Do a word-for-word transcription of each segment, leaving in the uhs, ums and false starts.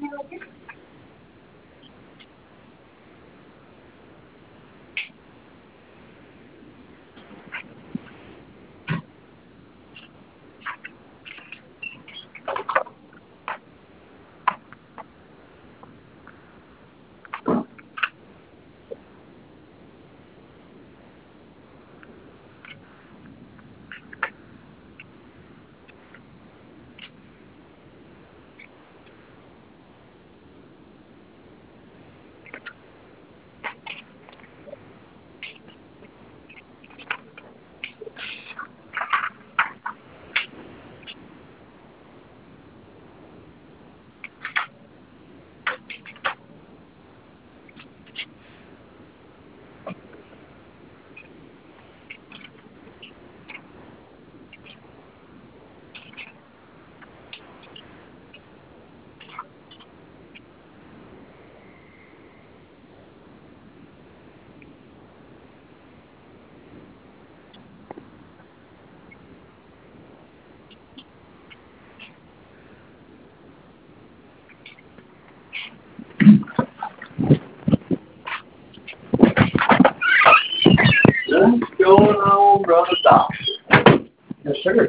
What's going on, Brother Doctor? Yes, sir.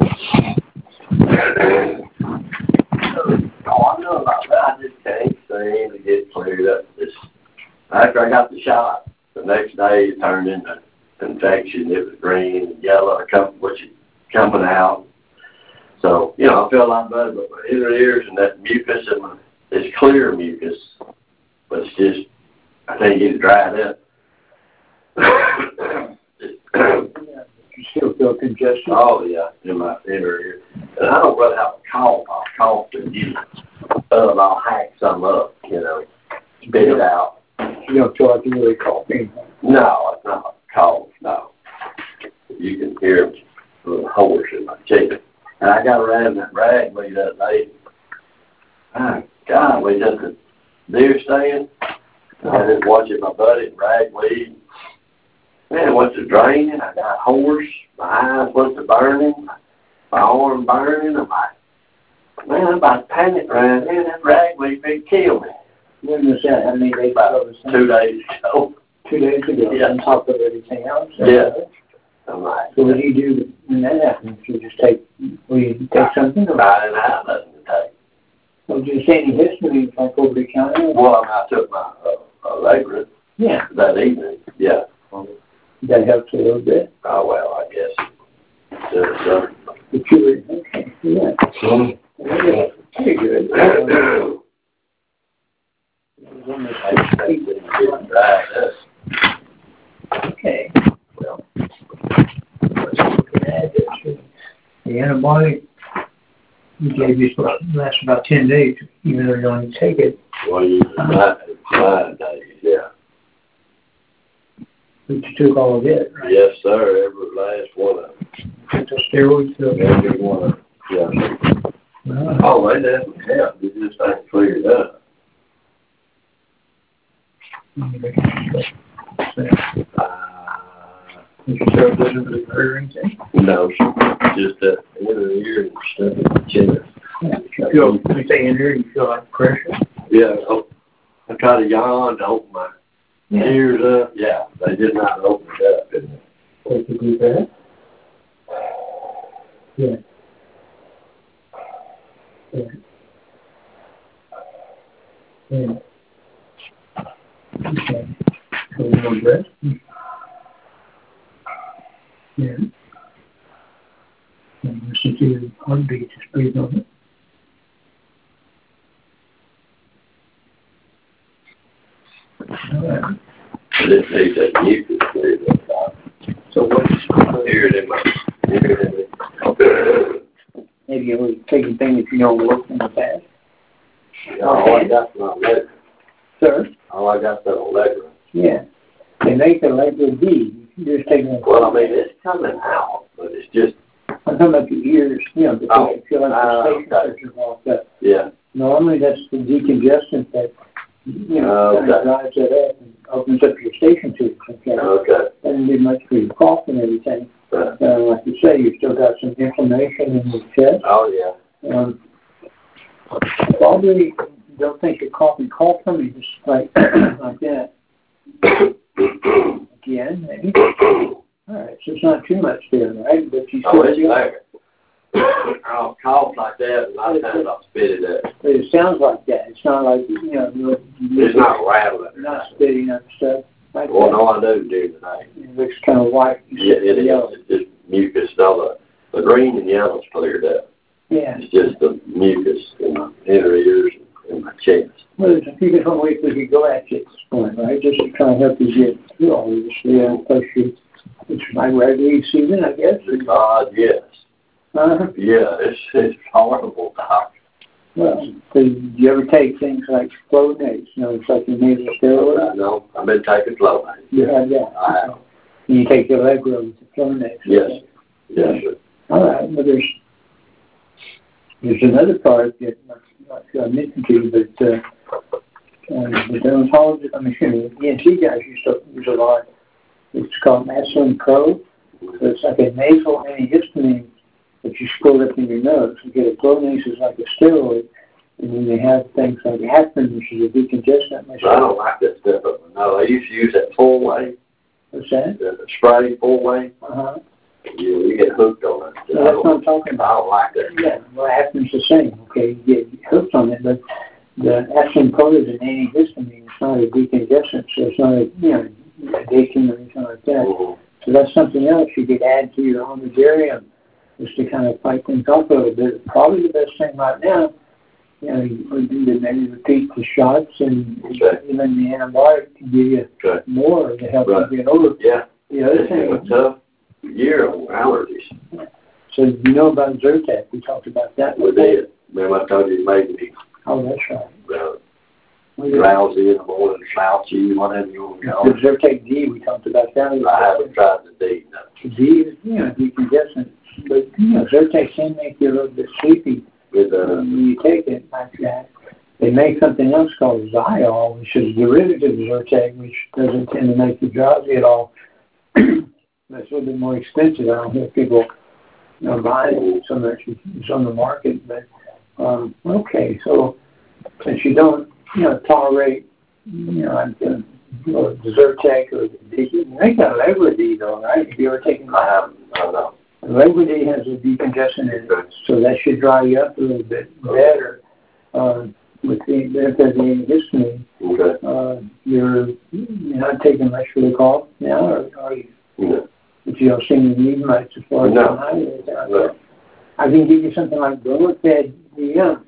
Oh, I know about that. I just can't seem to get cleared up. This after I got the shot, the next day it turned into infection. It was green and yellow, which is coming out. So, you know, I feel a lot better, but my inner ears and that mucus and my, it's clear mucus, but it's just, I can't get it dried up. You still feel congestion? Oh, yeah, in my inner ear. And I don't really have a cough. I'll cough and you, uh, I'll hack some up, you know, spit it out. You don't feel like you're really coughing? No, it's not a cough, no. You can hear a little hoarse in my chest. And I got around that ragweed that day. Oh, God, we just a deer stand. I was watching my buddy ragweed. Man, what's it draining? I got hoarse. My eyes what's it burning? My arm burning. I'm like, man, I'm about to panic right here. That ragweed big kill me. When was that? How many days ago? Two days ago. Two days ago? Yeah. On top of everything else? Yeah. I'm like, so what do you do when that happens? You just take, will you take something? Or? I didn't have nothing to take. Well, did you say any history like over the counter? Well, I took my uh, Allegra. Yeah. That evening. Yeah. That helps a little bit? Oh, well, I guess. So, so. But you were, okay, yeah. Mm-hmm. Yeah. Pretty good. Okay. Well, let's look at this. The antibiotic you gave you lasts about ten days, even though you don't take it. Well, you nine, nine days, yeah. But you took all of it, right? Yes, sir. Every last one of them. Took the steroids? So every one of them. Yeah. Wow. Oh, they definitely help. It just ain't cleared up. Uh, Did you start listening to the prayer or anything? No, just that inner ear and stuff in the chest. Yeah. You feel, when you say inner, you feel like pressure? Yeah. I try to yawn to open my yeah. ears up. Yeah, they did not open it up. Didn't they? Take a deep breath. Yeah. Yeah. Yeah. Okay. So one more breath. Yeah. And listen to your heartbeat. Just breathe on it. All right. I didn't need that mucus cleared up. So what's Hear it in my hear it in my maybe you were taking things that you don't work in the past? All I got is my Allegra. Sir? All I got is that Allegra. Yeah. They make the Allegra D. You're just taking it. Well, I mean, it's coming out, but it's just. I'm talking about the ears, you know, because oh, you feel like the station pressure walked up. Yeah. Normally that's the decongestant that, you know, okay. drives that up and opens up your station tubes. Okay. Okay. Doesn't do much for your cough and everything. Right. Uh, like you say, you've still got some inflammation in your chest. Oh, yeah. Um, probably they'll think you're coughing cough from you, just like like that. Again, maybe. All right, so it's not too much there, right? But you oh, it's there. I'll cough like that, and a lot of times I'll spit it up. But it sounds like that. It's not like, you know, you're, you're it's not rattling. Not spitting up stuff like well, that. Well, no, I do during the night. It looks kind of white. Yeah, it is. Yellow. It's just mucus. No, the, the green and yellow's cleared up. Yeah. It's just the mucus in my inner ears and my chest. Well, there's a few different ways we could go at you at this point, right? Just to try and help you get through all of this. Yeah, plus you, it's my regular season, I guess. God, yes. Uh-huh. Yeah, it's, it's horrible, Doc. Well, so do you ever take things like Flonase? You know, it's like your nasal steroid? I know. I've been taking Flonase. You have that? I have. And you take the Allegro with the Flonase? Yes. Yes, sir. All right. Well, there's, there's another product that I mentioned to you, but uh, uh, the dermatologist, I mean, excuse me, the E N T guys used to use a lot. It's called Aslin Pro. So it's like a nasal antihistamine that you squirt up in your nose. You get a Flonase is like a steroid, and then they have things like Heparin, which is a decongestant. I don't like that stuff. But no, I used to use that full way. What's that? The, the spray full way. Uh-huh. You, you get hooked on it. So that's what I'm talking about. I don't like that. Yeah, well, Heparin's the same. Okay, you get hooked on it, but the Aslin Pro is an antihistamine. It's not a decongestant, so it's not a, you know, addiction or anything like that. Mm-hmm. So that's something else you could add to your armamentarium, just to kind of fight things off a little bit. Probably the best thing right now, you know, you would do to maybe repeat the shots and okay. even the antibiotic to give you okay. more to help right. you get over. Yeah. The other it's thing. It's a tough year on allergies. So you know about Zyrtec? We talked about that. We did. Remember I told you it made me oh, that's right. Uh, drowsy in the morning, slouchy, whatever you want to call it. The Zyrtec D, we talked about that. I haven't tried the D, no. The D is, you know, decongestant. But, you know, Zyrtec can make you a little bit sleepy With, uh, um, when you take it like that. They make something else called Zyol, which is derivative of Zyrtec, which doesn't tend to make you drowsy at all. That's a little bit more expensive. I don't hear people, you know, buying it so much. It's on the market. But, um, okay, so since you don't, you know, tolerate, you know, like the, or the Zyrtec or the D, you make that Legrid though, right? Have you ever taken that? I haven't, I don't know. Legrid has a decongestant in it, so that should dry you up a little bit better. Uh, with the benefit of the antihistamine, okay. uh, you're, you're not taking much for the cough now, or are you? No. But you don't seem to need much as far as no. no. I can give you something like Bromophed. The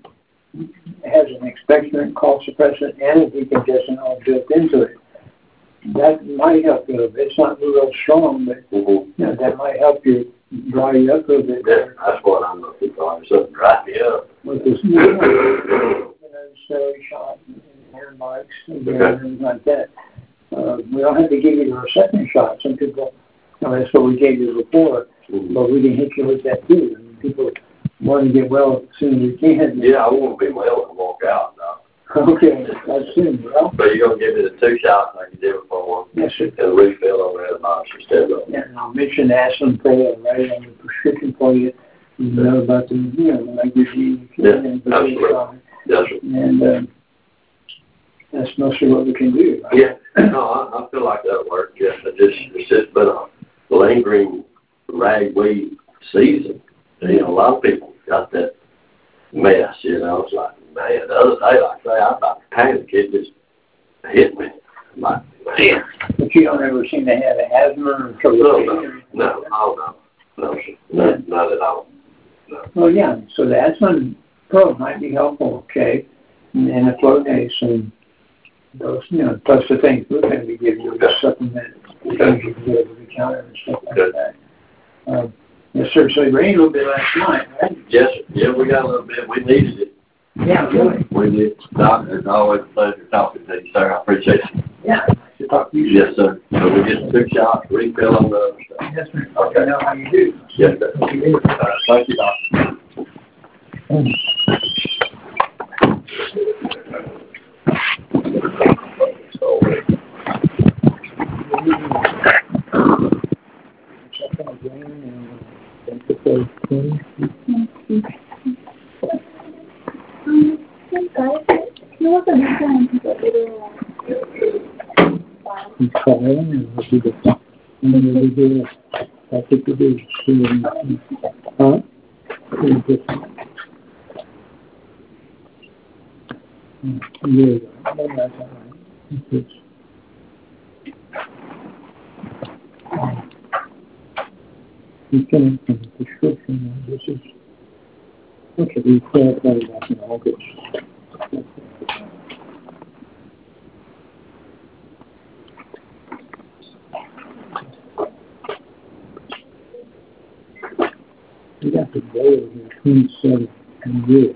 has an expectorant, cough suppressant, and a decongestant all built into it. That might help you a little bit. It's not real strong, but mm-hmm. you know, that might help you dry you up a little bit. Yeah, that's what I'm looking for. Something dry me up. With this, you know, you know, steroid shot and antibiotics and okay. things like that. Uh, we don't have to give you the second shot. Some people, you know, that's what we gave you before, mm-hmm. but we can hit you with that too. I mean, people want to get well as soon as you can. Yeah, I want to be well and walk out now. Okay, that's soon, well. So you're going to give me the two shots like you did before? Yes, sir. And refill on the antibiotics instead of. Yeah, and I'll mention Aslin Pro right on the prescription for you. You know about the, you know, like your G. Yeah, absolutely. Yes, sir. And uh, that's mostly what we can do. Right? Yeah, no, I, I feel like that'll work. Yeah, it just, it's just been a lingering ragweed season. You know, a lot of people got that mess, you know. It's like, man, the other day, like I say, I about to panic. It just hit me. I'm like, man. But you don't ever seem to have asthma or trouble? No, no, no, oh, no, no, sir. No, Yeah. Not at all. No. Well, yeah, so the Aslin Pro might be helpful, okay? And, and the Flonase and those, you know, plus the things we're going to be giving you, the supplement, the things you can get over the counter and stuff like okay. that. Um, yes, sir. So it rained a little bit last night, right? Yes, sir. Yeah, we got a little bit. We needed it. Yeah, really. We did. Doc, it's always a pleasure talking to you, sir. I appreciate it. Yeah, nice to talk to you. Yes, sir. So we just took shots, refill on the other stuff. Yes, sir. Okay. I know how you do. Yes, sir. Uh, thank you, Doc. Mm. No vas a ver pero... He's calling and what he did. And then we did, that's what we did. Huh? It was just, yeah, that's all right. It's just, he's getting some prescription, and this is, okay, we said that back in August. We got the day here, twenty-seven years.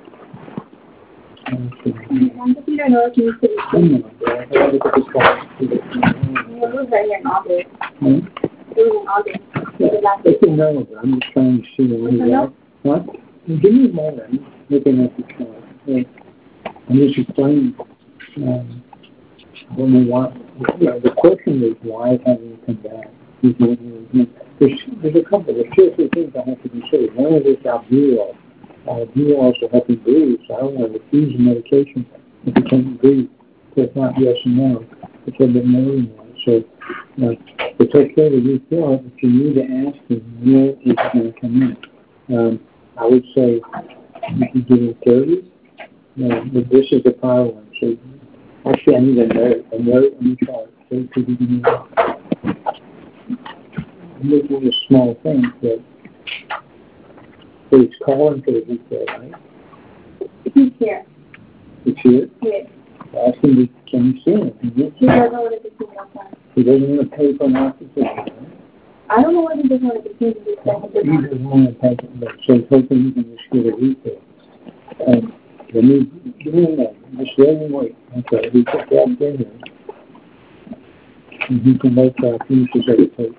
¿Cuánto tiro no es que dice? I know, but I gotta look at the clock. No, it was right here in August. Hmm? It was in August. Yeah, it's irrelevant. I'm just trying to see what we got. What? Give me a moment. I'm looking at the clock. Yeah. I'm just explaining. Um, when we want, you know, the question is why haven't you come back? There's, there's a couple, there's two or three things I have to consider. One of this albuterol. Albuterol is helping breathe, so I don't want to refuse the medication if you can't breathe. So it's not yes and no. It's a bit more than that. So uh, it's okay to refill it, but you need to ask him when it's going to come in. Um, I would say you can give him thirty. Uh, but this is the power one. So actually, I need a note, a note on the chart. So you can I'm looking at small things, but so it's calling for the refill, right? He's here. It's here? Yes. Ask him, to, can you see him? He doesn't want to continue on time. He doesn't want to pay for an oxygen, right? I don't know why he doesn't want to continue this second. He doesn't want to pay for it, so he's hoping he can just get a refill. Um, let me, give me a minute, just let him wait. Okay, he put that in there. And he can make uh, finishes of the tape.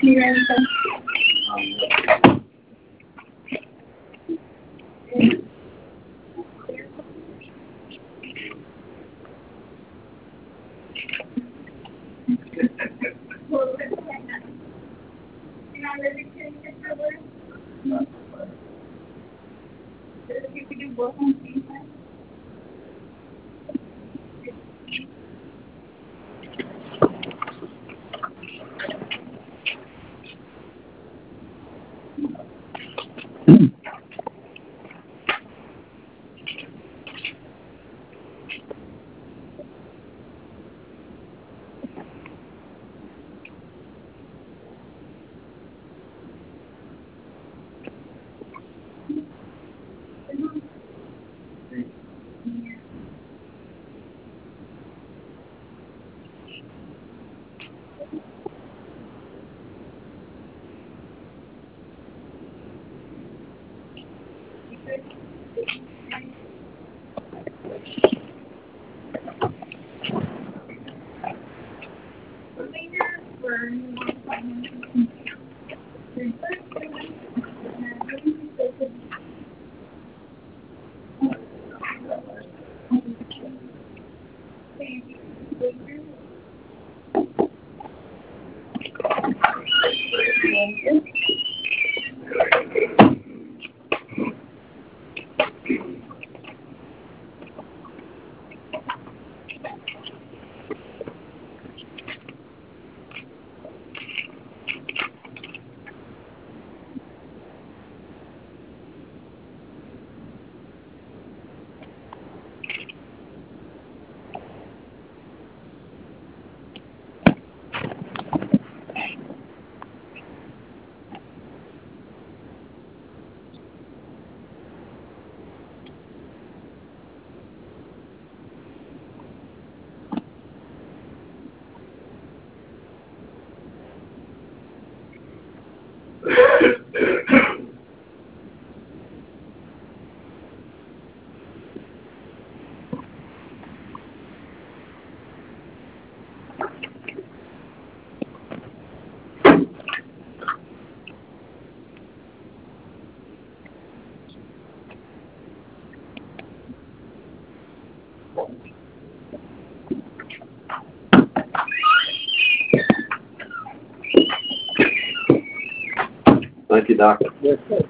You ready, sir? Thank you, Doctor. Yes, sir.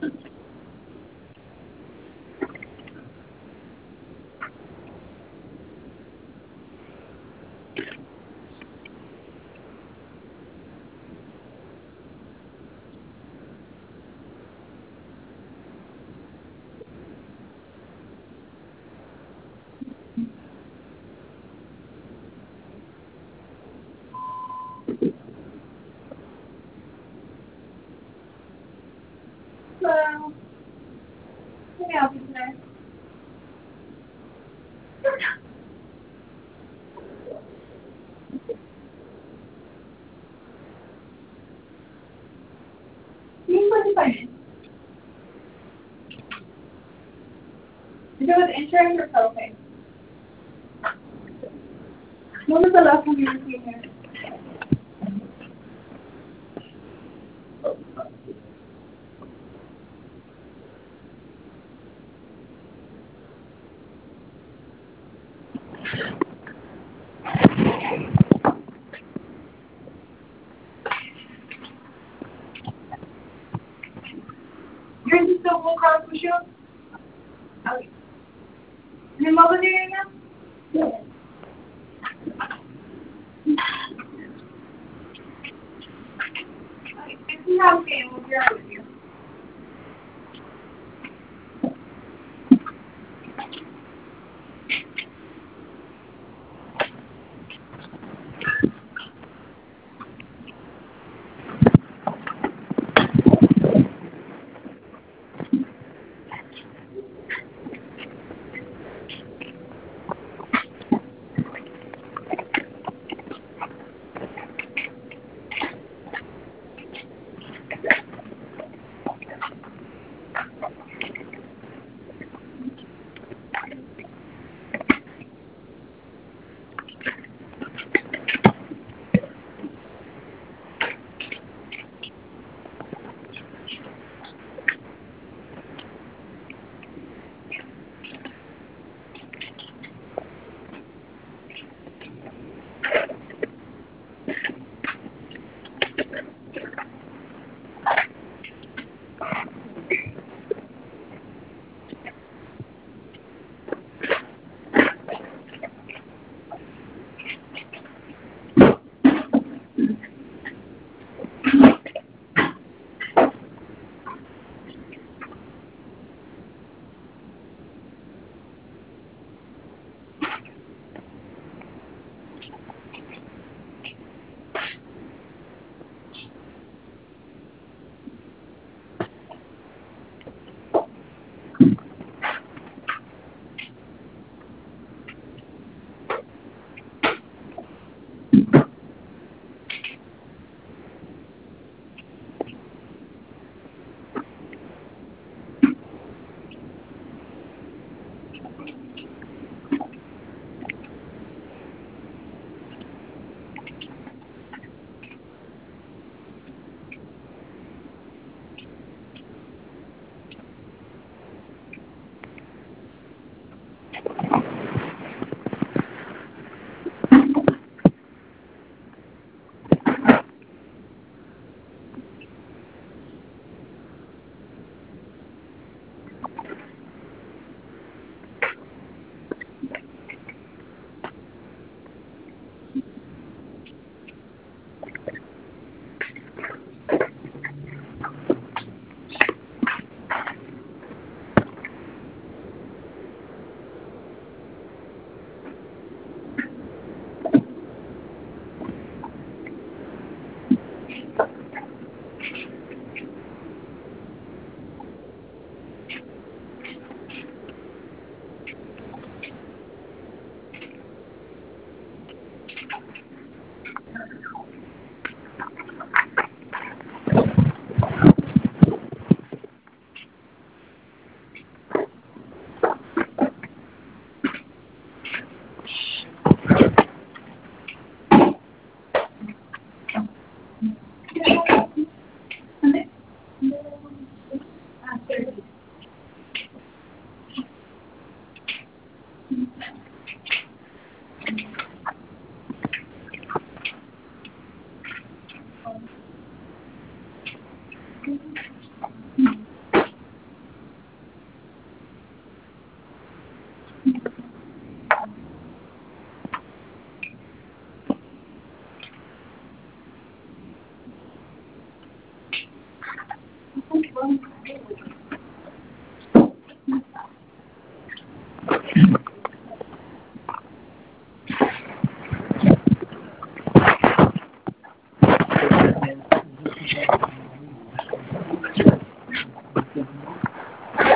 Hello. Can I help you today? You can put the phone in. Is it with insurance or copay? When was the last time you were seen here? Yours is still Blue Cross Blue Shield? Okay. And then what was your name now? Yeah. Okay, if you have a game, we'll be right with you.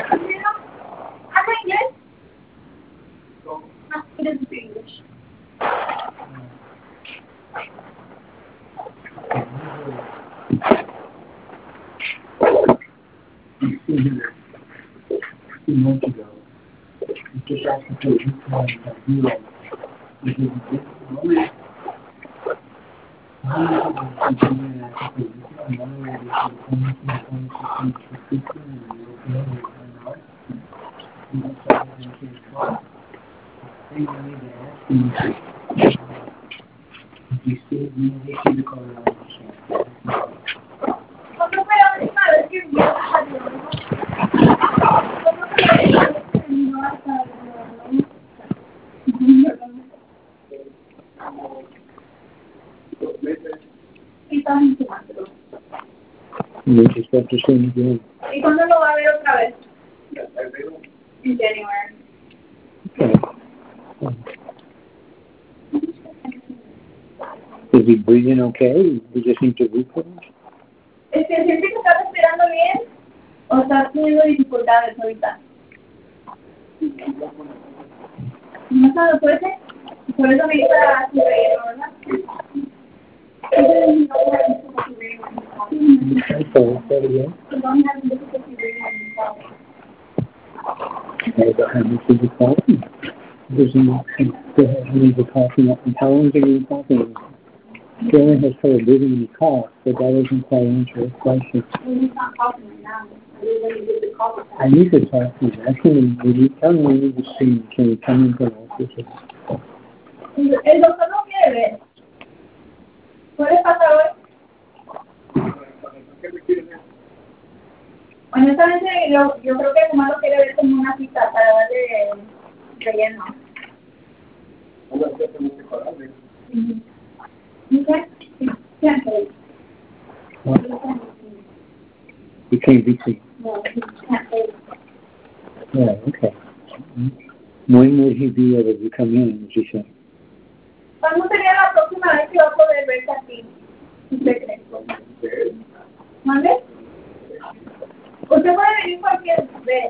¿Habla inglés? No, he doesn't speak English. Two months ago, just after two weeks, I knew all this. He didn't get it. ¿Y cuándo lo va a ver otra vez? En January. Is he breathing okay? We just need to root for him? Es que siente que está respirando bien o está teniendo dificultades ahorita. No sabe, puede ser. Por eso me dice a su rey, ¿verdad? Okay, say it again. Abraham is the coffee. There's no need to coffee. How long have you been coughing? Karen has trouble breathing when he coughs, but that doesn't quite answer his question. He's not coughing right now. I need to talk to you. Actually, when you tell me you need to see, can you come into the office? El doctor no quiere ver. ¿Puede pasar hoy? Honestamente, yo, yo creo que nomás lo quiere ver como una cita para darle relleno. Mm-hmm. Okay? Can't wait. What? You can't be seen. No, he can't wait. Yeah, okay. When would he be able to come in, as you said? ¿Cuándo sería la próxima vez que va a poder verse aquí? ¿Usted cree? ¿Mande? Usted puede venir cualquier vez.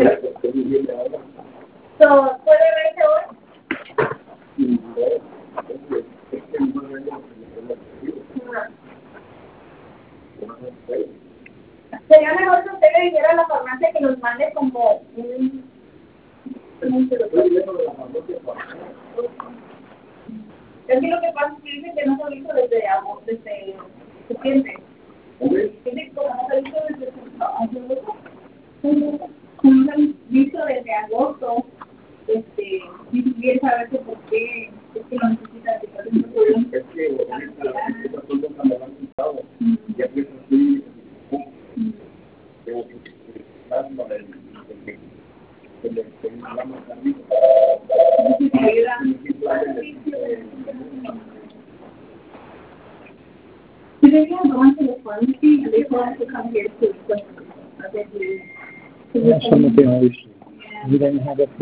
So, ¿puede verse hoy? Sería mejor que usted le dijera a la farmacia que nos mande como un... Es que lo que pasa es que dice que no se ha visto desde agosto, desde septiembre. Dice que como no se ha visto desde agosto, no se ha visto desde agosto, este, y bien saber que por qué es que lo necesita. Es que So they have gone to the pharmacy and they told us to come here to request a bed. Yeah, some of them always do. We didn't have that for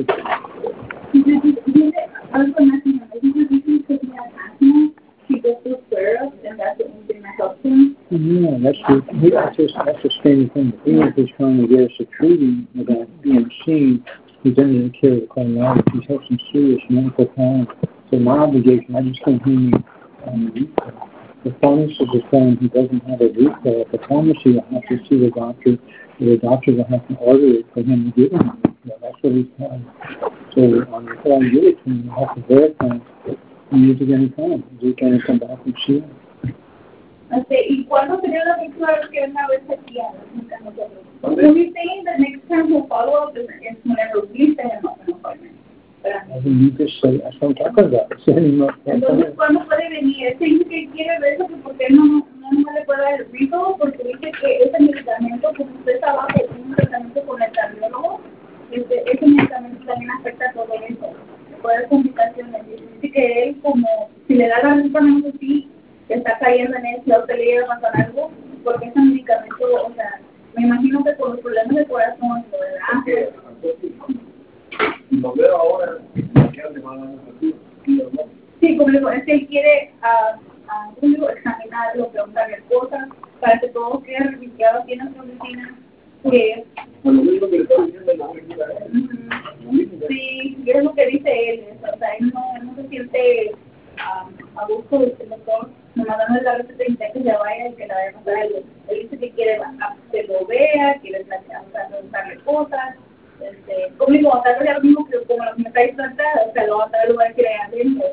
I was going to ask him, I think it's usually because he has asthma, he goes through syrup, and that's the only thing that helps him. Yeah, that's the, that's just, that's the same thing. He is trying to get us a treaty without being seen. He's under the care of the cardiologist. He's had some serious medical problems. So my obligation, I just can't hear you. Um, the pharmacist is saying he doesn't have a refill. At the pharmacy will have to see the doctor. The doctor will have to order it for him to get him a refill. That's what he's telling. So um, before I give it to him, I have to verify he is going to come. Is he going to come back and see him? Okay, ¿y cuándo sería la próxima vez que venga a verse aquí a nosotros? So he's saying the next time he'll follow up is whenever we set him up an appointment. You just say, that's what I'm talking about. Entonces, ¿cuándo puede venir? Él dice que quiere ver eso, que porque no, no, no le puede dar el rico, porque dice que ese medicamento, como usted trabaja en un tratamiento con el cardiólogo, este, ese medicamento también afecta todo eso. Puede haber complicaciones. Dice que él, como, si le da la ripa, no sé si está cayendo en eso, a usted le llega a pasar algo, porque ese medicamento, o sea, me imagino que por los problemas de corazón, ¿verdad? Lo veo ahora, sí, como le digo, es que él quiere de él, o sea, él no, él no se siente um, a gusto de el doctor, nomás dándole la receta y que se vaya y que la vaya a pasar algo. Él dice que quiere que lo vea, quiere platicar, o sea, preguntarle cosas, este, conmigo, o sea, no es lo mismo que como lo que me está diciendo, o sea, lo va a traer lugar que vaya adentro.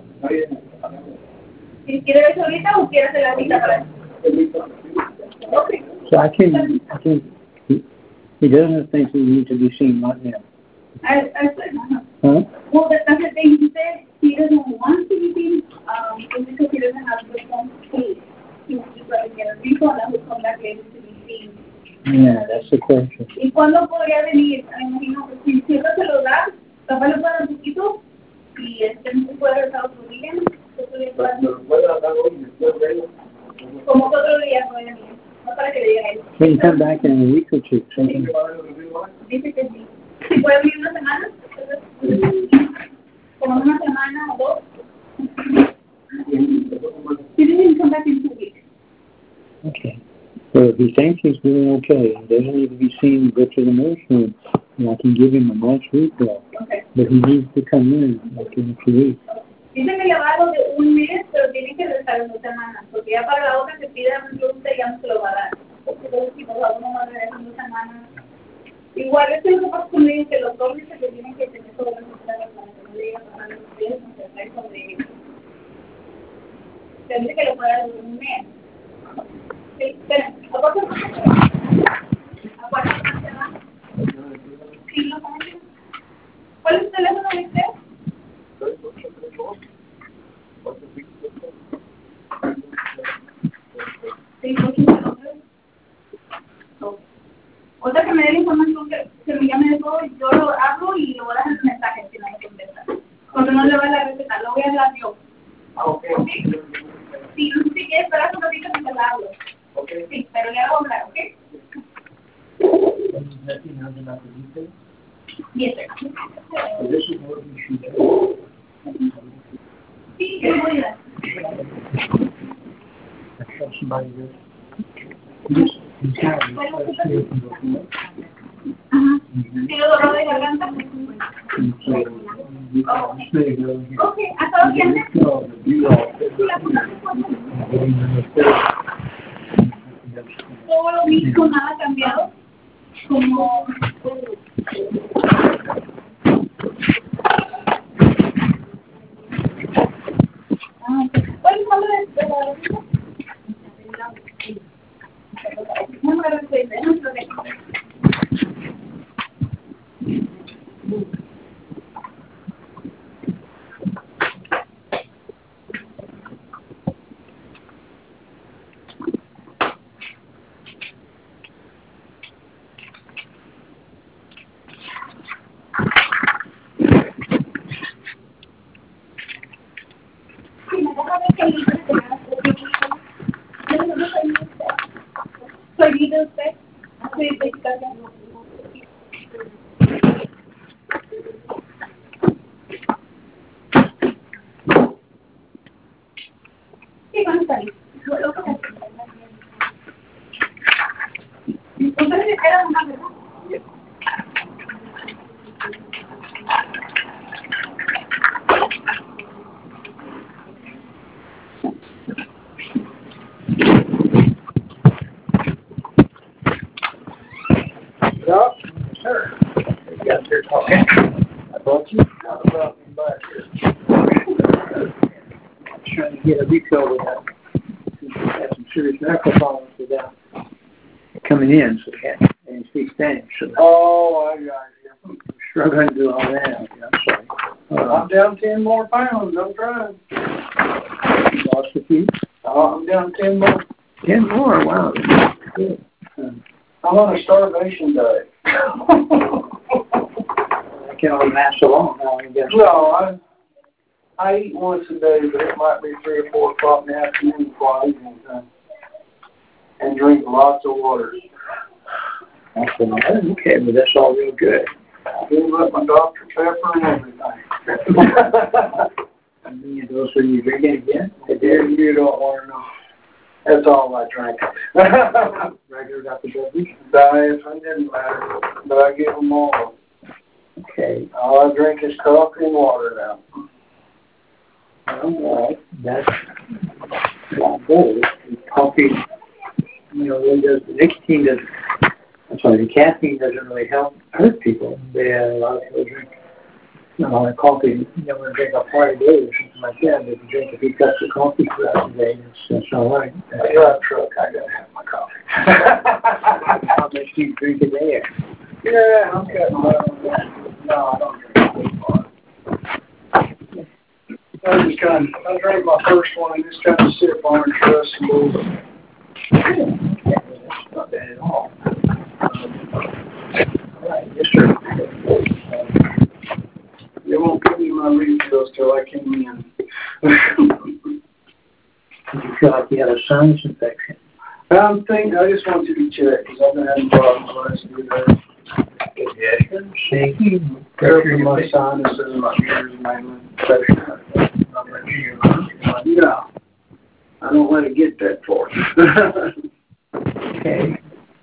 Si quiere verse ahorita o quiere hacer la cita para él. Okay. So I can, I can, he, he doesn't think he needs to be seen right now. I, I said, uh-huh. Huh? Well, that's the thing. He said he doesn't want to be seen um, because he doesn't have the phone space. He wants to try to get a refund and he'll come back later to be seen. Yeah, that's the question. ¿Y cuándo podría venir? Me imagino que si si se lo da, capaz lo pueda dar un poquito y este no se puede regresar otro día. Como cuatro días puede venir. No para que le diga eso. He can come back in a week or two. Something. Dice que sí. Si puede venir una semana, como una semana o dos. He didn't come back in two weeks. Okay. So if he thinks he's doing okay and doesn't need to be seen, go to the nurse room, and I can give him a month's refill. Okay. But he needs to come in like in two weeks. Dice que le va a dar de un mes, pero tiene que regresar en dos semanas, porque ya para la otra que pida un producto ya no se lo va a dar. Entonces, si por favor no va a regresar en dos semanas. Igual, esto es lo que pasa conmigo, que los dos dice que tienen que tener todo las cosas para que no le digan a los pies, no se trae sobre ellos. Se dice que lo puede dar de un mes. Sí, esperen, aparte no se va. Aparte no se va. Sí, lo saben. ¿Cuál es el teléfono de usted? Sí, otra que me dé la información, que, que me llame de todo, yo lo hablo y lo voy a dejar el mensaje si no hay que contestar. Porque no le va a la receta, lo voy a hablar yo. ¿Ok? Sí, no sé si quiere esperar un ratito que se la hablo. Sí, pero le hago hablar, ¿ok? Yes, sir. Sí, yo voy a dar. Ajá. ¿Tiene dolor de garganta? Ok, ¿hasta los dientes? Todo lo mismo, nada cambiado. Como... ¿Cuál es el nombre de la receta? No me lo recuerdo, no me lo recuerdo. Soy de usted, soy de casa. Sí, van a salir. Entonces, era una verdad. No, sir. You got there talking. I brought you. Not about me back here. I'm trying to get a refill with that. He had some serious medical problems with that coming in, so he had and speak Spanish. So oh, I got you. Struggling to do all that. Yeah, I'm sorry. Uh, I'm down ten more pounds. I'm trying. You lost a few? Uh, I'm down ten more. Ten more? Wow. Good. Um, I'm on a starvation diet. I can only last so long now, I guess. No, I I eat once a day, but it might be three or four o'clock in the afternoon before I eat anything. And drink lots of water. That's okay, but that's all real good. I gave up my Doctor Pepper and everything. How many of those are you drinking again? I did. You don't want to know. That's all I drank. Regular Doctor Pepper? Diet, it didn't matter, but I gave them all. Okay. Okay. All I drink is coffee and water now. All right. That's a lot better. Coffee, you know, really does, the nicotine does, I'm sorry, the caffeine doesn't really help hurt people. They, uh, a lot of people drink, you know, like coffee, you know, when they drink a part a day or something like that, they can drink a few cups of coffee throughout the day. That's, that's all right. I drive a truck, I gotta have my coffee. How much do you drink a day? Yeah, I'm getting uh, no, I don't drink coffee. I just kind of, I drank my first one and just kind of sip on it, trust and move. Yeah, that's not bad at all. Um, all right, yes, sir. Um, They won't give me my refills till I came in. Did you feel like you had a sinus infection? I'm thinking, I just want you to check, because I've been having problems the last few days. Congestion, shaking, Pressure in my sinuses and my ears mainly. Pressure. not much in your lungs. No, I don't let it get that far. Okay.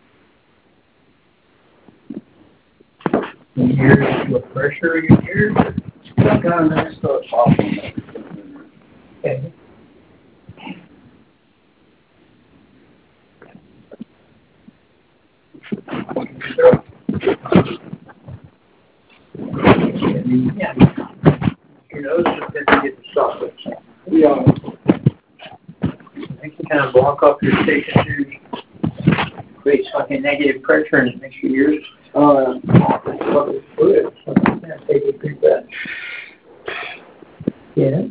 Can you hear the pressure in your ears? Sometimes I start popping. Okay. Yeah. Your nose is going to get the softness. Yeah. It can kind of block off your station tubes, creates like a negative pressure, and it makes your ears Uh, fluid. So, yeah, take a big breath. Yeah.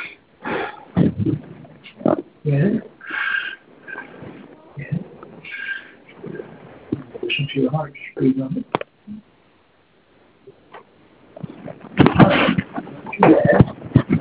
Yeah. Yeah. Listen to your heart. Just breathe on it. All right. Not too bad.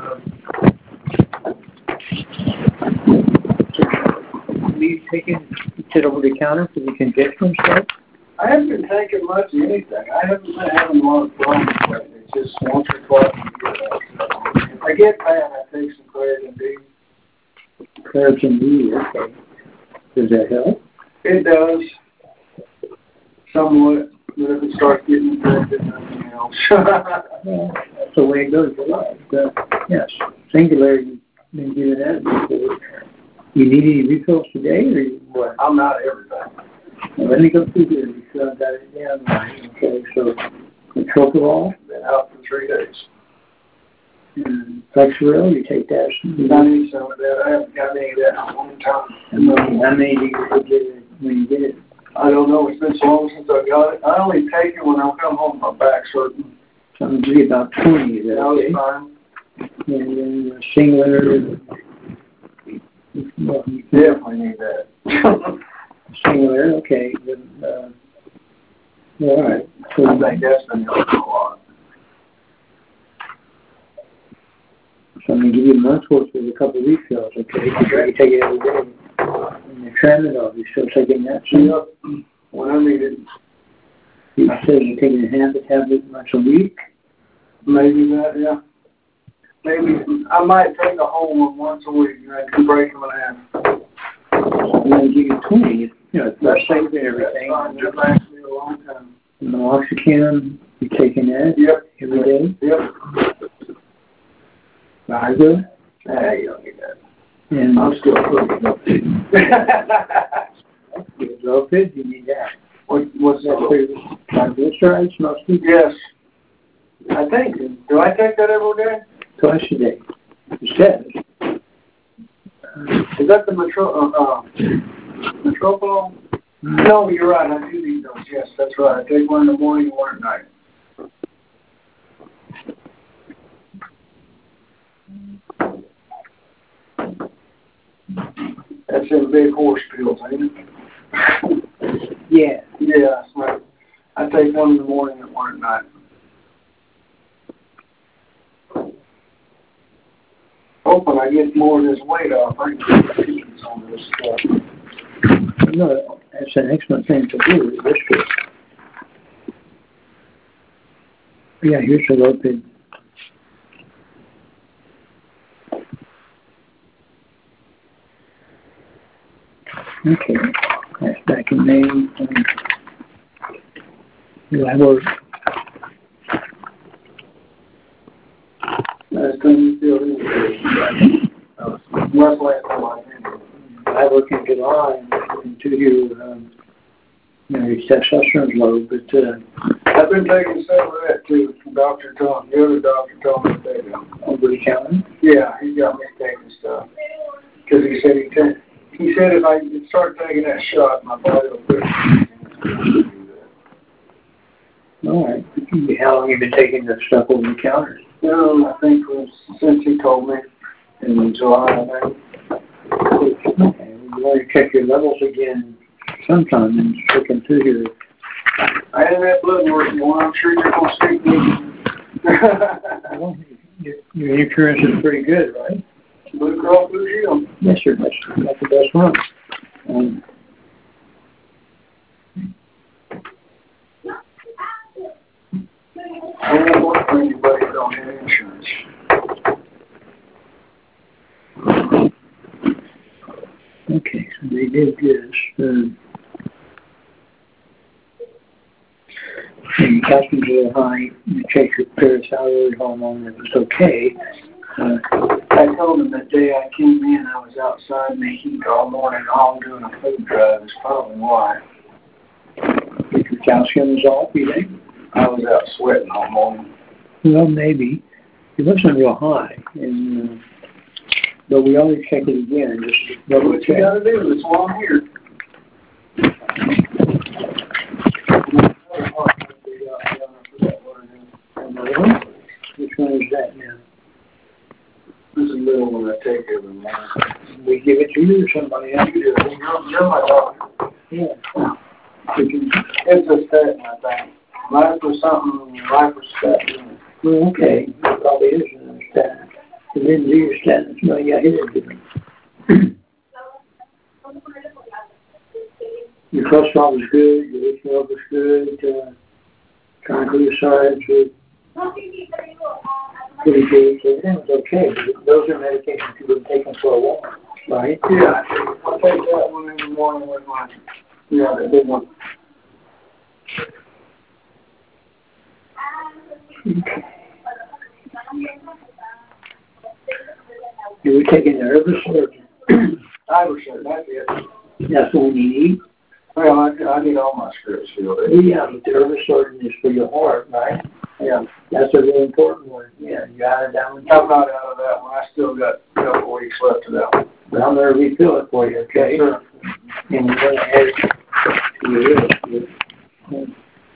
Um, you taking it over the counter for the congestion stuff? I haven't been taking much of anything. I haven't been having a lot of problems lately. Just once or twice a year. If I get bad, I take some Claritin D. Claritin D, okay. Does that help? It does. Somewhat. But if it starts getting infected, nothing else. Yeah, that's the way it goes for life. Uh, yes, singular, you've been given that before. You need any refills today, or you, what? I'm out everything. Well, let me go through here. Make sure I've got it down right. Okay, so Metoprolol, Been out for three days. and Flexeril, you take that. I need some of that. I haven't got any of that in a long time. How many, how many do you get it when you get it? I don't know. It's been so long since I got it. I only take it when I come home. My back's hurting. So I'm going to give you about twenty. Is that That was okay? fine. And then uh, Singler. Well, you can- Definitely need that. Singler, okay. Then, uh, yeah, all right. So, I think that's been helping a lot. so I'm going to give you a month's worth with a couple of refills, okay? You take it every day. And the Tramadol, you still taking that? Yep. When I need it. You said you're taking a half a tablet once a week? Maybe that, yeah. Maybe I might take a whole one once a week and I can break them in half. I'm going to give you twenty. You know, it's safe and everything. That's fine. It lasts me a long time. Meloxicam, you taking that? Yep. Every day? Yep. Viagra? Nah, you don't need that. And I'm still cooking up. Zofid, you need that. What, what's that? Triglycerides, mostly? Yes. I think. Do I take that every day? Twice a day. It says. Is that the metro, uh, uh, Metropol? No, you're right. I do need those. Yes, that's right. I take one in the morning and one at night. That's them big horse pills, ain't it? Yeah. Yeah, that's right. I take one in the morning and one at night. Hoping I get more of this weight off. I can keep some of this stuff. No, that's an excellent thing to do. This good. Yeah, here's a Zofid. Okay, that's back in May. Um, yeah, I work. thing you feel is uh, much less than I think. I look in July and to your, um, you know, your testosterone's low, but, uh, I've been taking some of that too, from Doctor Tom. The other doctor told me to take it. over the counter. Yeah, he got me taking stuff. Because he said he can he said if I start taking that shot, my body will quit. All right. How long have you been taking the stuff over the counter? No, I think it was since he told me in July, I think. Okay. You want to check your levels again sometime and looking through here. I had that blood work, you want, I'm sure you're going to speak to me. Well, your, your insurance is pretty good, right? Blue Cross Blue Shield. Yes, sir. That's, that's the best one. Um, I don't work for anybody that don't have insurance. okay, so they did this. Um, your calcium's a little high. You check your parathyroid hormone. It was okay. Uh, I told him the day I came in, I was outside in the heat all morning long doing a food drive. That's probably why. if your calcium is off, you think? I was out sweating all morning. Well, maybe. It wasn't real high. And, uh, but we always check it again. Just double What you check. gotta do, that's why I'm here. Another one? Which one is that now? This is a little one I take every morning. We give it to you or somebody else? You do. You're, you're my doctor. Yeah. It's a statin, I think. Life or something, life or statin. Well, okay. It probably is another statin. It didn't do your statins. No, yeah, it did. Your cholesterol was good. Your H D L was good. Uh, triglycerides were pretty good. So everything was okay. Those are medications you've been taking for a while, right? Yeah, I take that one in the morning with my, yeah, the big one. Okay. You were taking the Herbicide. Iverson, that's it. That's what we need. Well, I, I need all my scripts filled in. Yeah, but the Herbicide is for your heart, right? Yeah. That's a really important one. Yeah, you got it down. I'm not out of that one. I still got a couple weeks left of that one. But I'm going to refill it for you, okay? Sure. And we're going to add it to your list.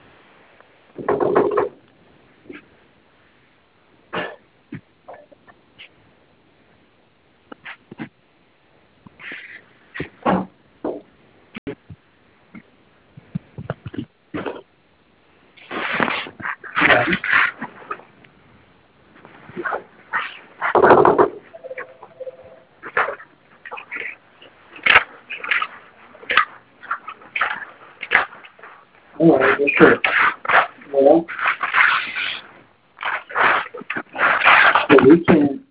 All right, yes, sir. Well, so we can,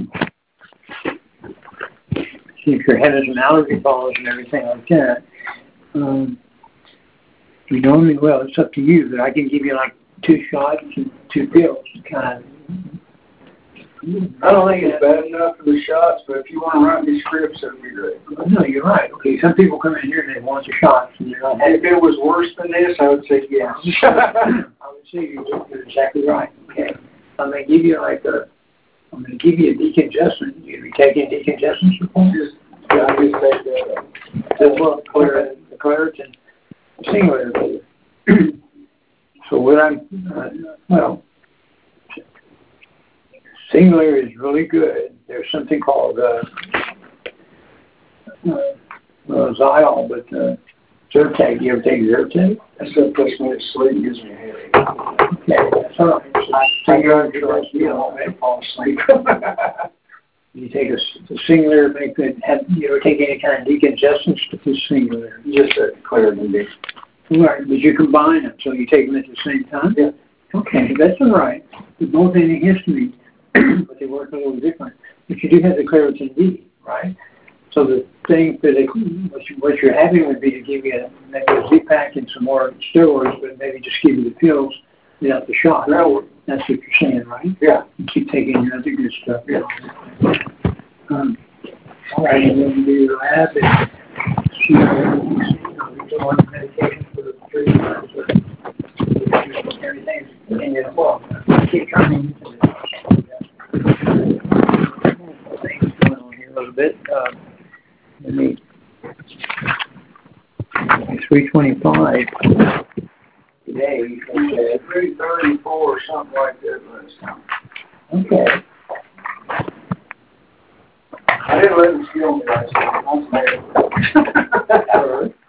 if you're having some allergy problems and everything like that, um, we normally, well, it's up to you, but I can give you like two shots and two pills to kind of. I don't think it's bad enough for the shots, but if you want to write me scripts, that'd be great. No, you're right. Okay, some people come in here and they want the shots, and they're not If happy. it was worse than this, I would say yes. I would say you're, you're exactly right. Okay, I'm going to give you like a, I'm going to give you a decongestant. You be taking decongestants before? Just, yeah, I just take that. Just well, clear the Claritin Singulair. So what I'm, uh, well, Singulair is really good. There's something called uh, uh, uh, Zyol, but uh, Zyrtec. You ever take Zyrtec? That stuff puts me to sleep and gives me a headache. Okay, that's all right. I I go to like, you know, I fall asleep. You take a, a Singulair, make it, have, you ever take any kind of decongestants with this Singulair? Just a Claritin D. Right, but you combine them, so you take them at the same time? Yeah. Okay, that's all right. They're both antihistamines, but they work a little different. But you do have the Claritin D, right? So the thing that they, what, you, what you're having would be to give you a, maybe a Z-Pack and some more steroids, but maybe just give you the pills without the shot. That'll work. That's what you're saying, right? Yeah. You keep taking your other good stuff. Yeah. Um, all right, and then do your lab and see how you go on medication for the three months. Everything's in your well. Keep trying to use it. Things going on here a little bit. Uh, let me. three twenty-five today. Okay, three thirty-four or something like that last time. Okay. I didn't let him steal me last time. I was mad.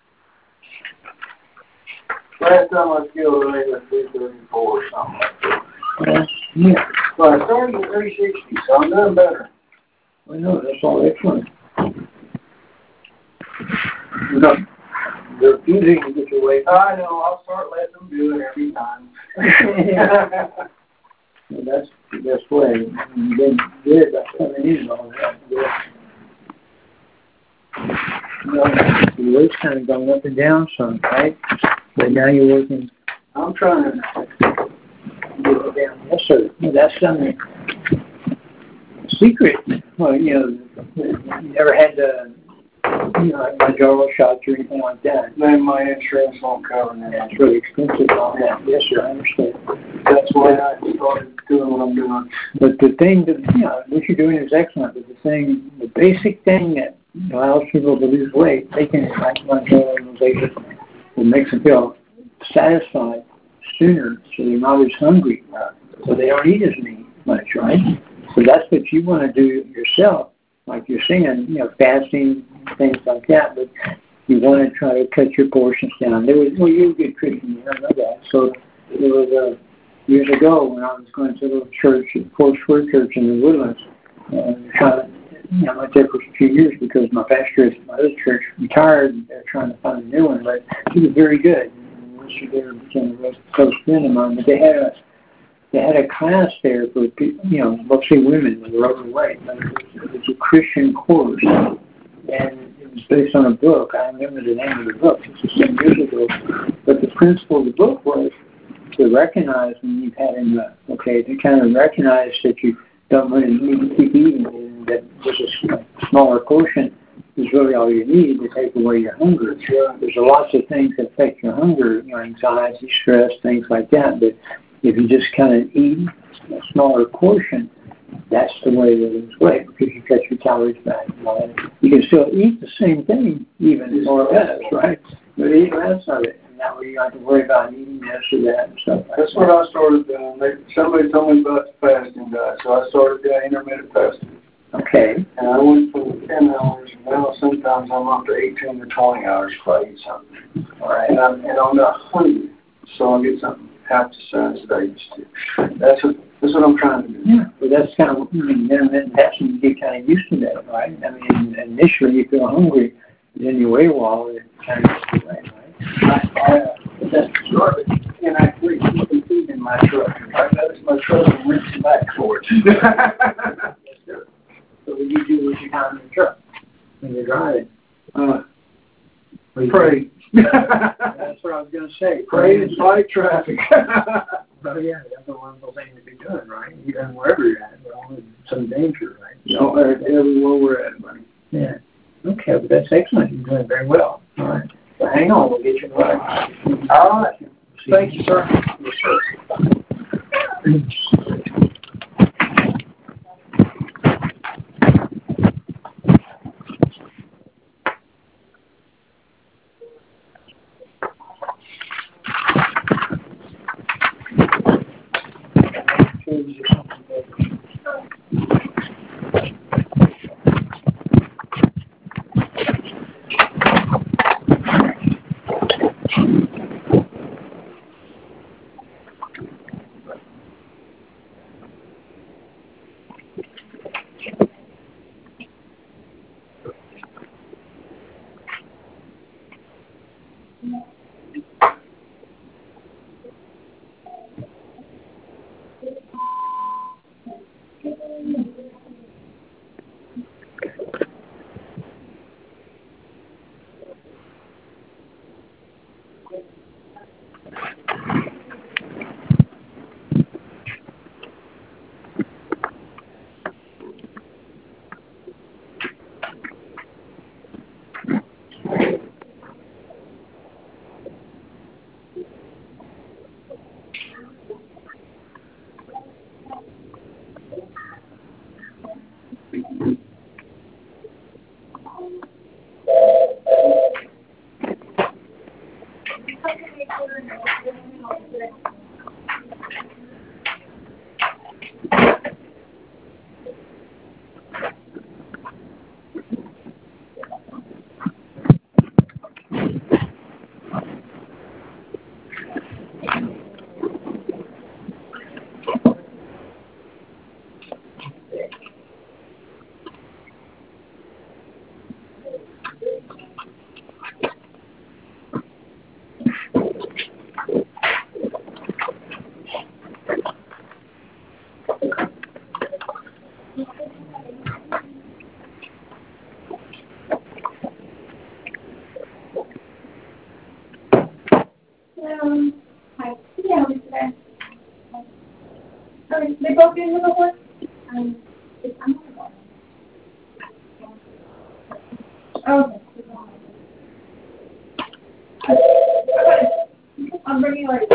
Last time I killed her, it was three thirty-four or something like that. Uh, yeah. Well, I started at three sixty, so I'm doing better. I know, that's all excellent. No. They're easy to get your way. I know, I'll start letting them do it every time. Well, that's the best way. And you didn't get it by coming in all that. You know, your weight's kind of going up and down some, right? But now you're working. I'm trying to Get it down. Yes, sir. Well, that's something secret. Well, you know, you never had to, you know, like my jaw shots or anything like that. then my insurance won't cover that. That's really expensive on that. Yes, sir, I understand. That's why I started doing what I'm doing. But the thing that, you know, what you're doing is excellent, but the thing, the basic thing that allows people to lose weight, they can, like my organization, it makes them feel satisfied sooner, so they're not as hungry, so they don't eat as much, right? So that's what you want to do yourself, like you're saying, you know, fasting, things like that, but you want to try to cut your portions down. There was, well, you're a good Christian, you know that. So there was uh, years ago when I was going to a little church, Foursquare Church in the Woodlands, and trying to, you know, I went there for a few years because my pastor at my other church retired, and they're trying to find a new one, but he was very good. And once you there became a real close friend of mine, but they had a They had a class there for people, you know, mostly women that were overweight. But it was, it was a Christian course, and it was based on a book. I remember the name of the book. This was some years ago. But the principle of the book was to recognize when you've had enough. Okay, to kind of recognize that you don't really need to keep eating, and that just a smaller portion is really all you need to take away your hunger. There's a lots of things that affect your hunger, you know, anxiety, stress, things like that. But if you just kind of eat a smaller portion, that's the way to lose weight, because you cut your calories back. You can still eat the same thing, even more or less, right? But eat less of it. And that way you don't have to worry about eating this or that and stuff like That's that. what I started doing. They, somebody told me about the fasting diet, so I started doing intermittent fasting. Okay. And I went from ten hours, and now sometimes I'm up to eighteen to twenty hours if I eat something. All right. And I'm, and I'm not hungry, so I get something half the size that I used to. That's what, that's what I'm trying to do. Yeah, but that's kind of, I mean, intermittent fasting, you get kind of used to that, right? I mean, initially you feel hungry, then you weigh well, it kind of gets away, right? I, uh, that's garbage. And I agree. You can feed in my truck. I noticed my truck and rinsing back for it. Yes, sir. So what do you do with your time in the truck when you're driving? Uh, What do you pray. do? That's what I was going to say. Pray and fight traffic. Oh, yeah, that's a wonderful thing to be doing, right? Even wherever you're at, we're all in some danger, right? No, everywhere we're at, buddy. Yeah. Okay, but that's excellent. You're doing very well. All right. So hang on, we'll get you right. All right. Thank you, sir. Yes, sir. coming. They both in the one. Um, it's I'm oh. I'm bringing like.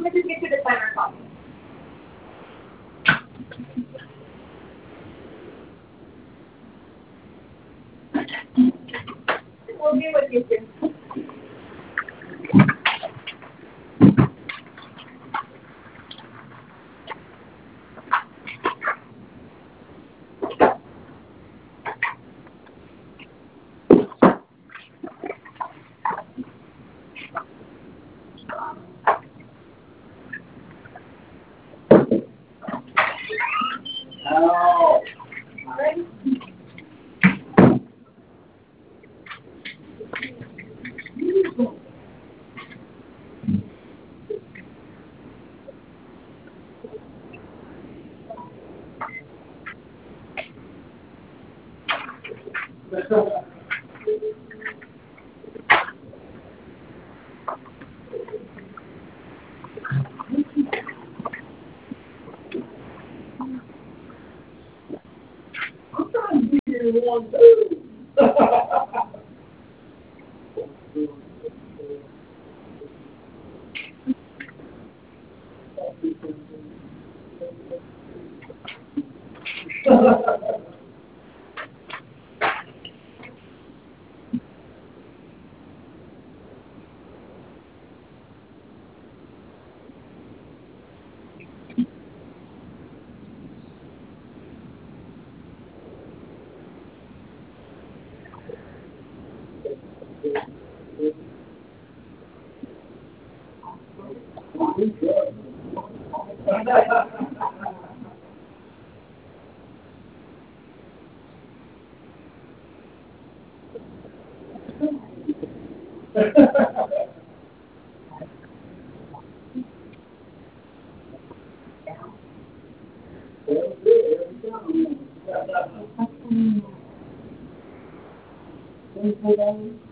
me just get you the timer call. We'll be with you soon. Oh. Alright. Thank you.